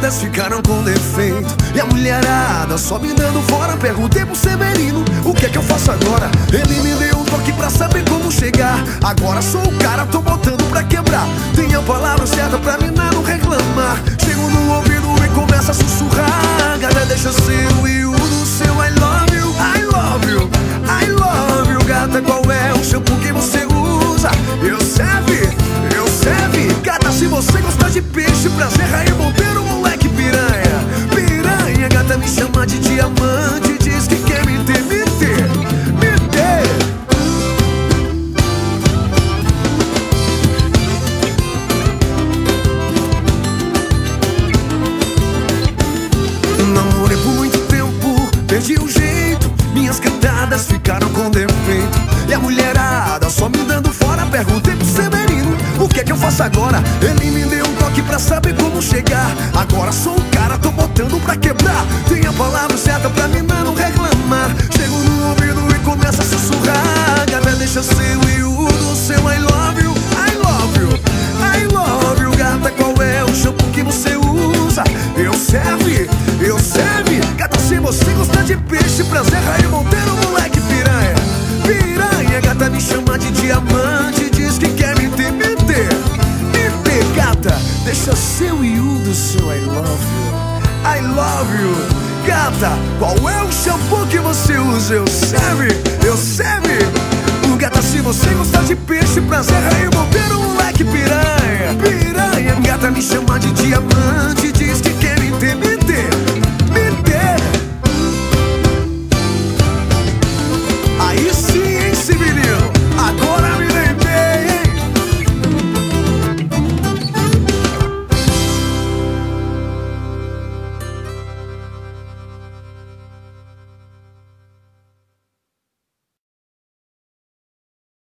gastadas ficaram com defeito, e a mulherada só me dando fora. Perguntei pro Severino, o que é que eu faço agora? Ele me deu um toque pra saber como chegar. Agora sou o cara, tô botando pra quebrar. Tem a palavra certa pra mina não reclamar. Chego no ouvido e começa a sussurrar. Gata, deixa eu ser o Will do seu I love you, I love you, I love you. Gata, qual é o shampoo que você usa? Eu serve. Gata, se você gosta de peixe, prazer, raio, bombeiro, moleque, piranha. Piranha, gata, me chama de diamante, diz que quer me ter, me ter, me ter. Namorei por muito tempo, perdi o jeito, minhas cantadas ficaram com defeito, e a mulherada só me dando fora. Perguntei pro Severino, o que é que eu faço agora? Ele me deu um toque pra saber como chegar. Agora sou o cara, tô botando pra quebrar. Tem a palavra certa pra mina não reclamar. Chego no ouvido e começa a sussurrar. Gata, deixa eu ser o Will do seu I love you, I love you, I love you. Gata, qual é o shampoo que você usa? Eu serve. Gata, se você gosta de peixe, prazer, raio, monteiro, moleque, piranha. Piranha, gata, me chama de diamante, diz que quer me ter, me ter, me ter. Gata, deixa eu ser o Will do seu I love you, I love you. Gata, qual é o shampoo que você usa? Eu serve. Gata, se você gosta de peixe, prazer, raio, bombeiro, moleque, piranha. Piranha, gata, me chama de diamante,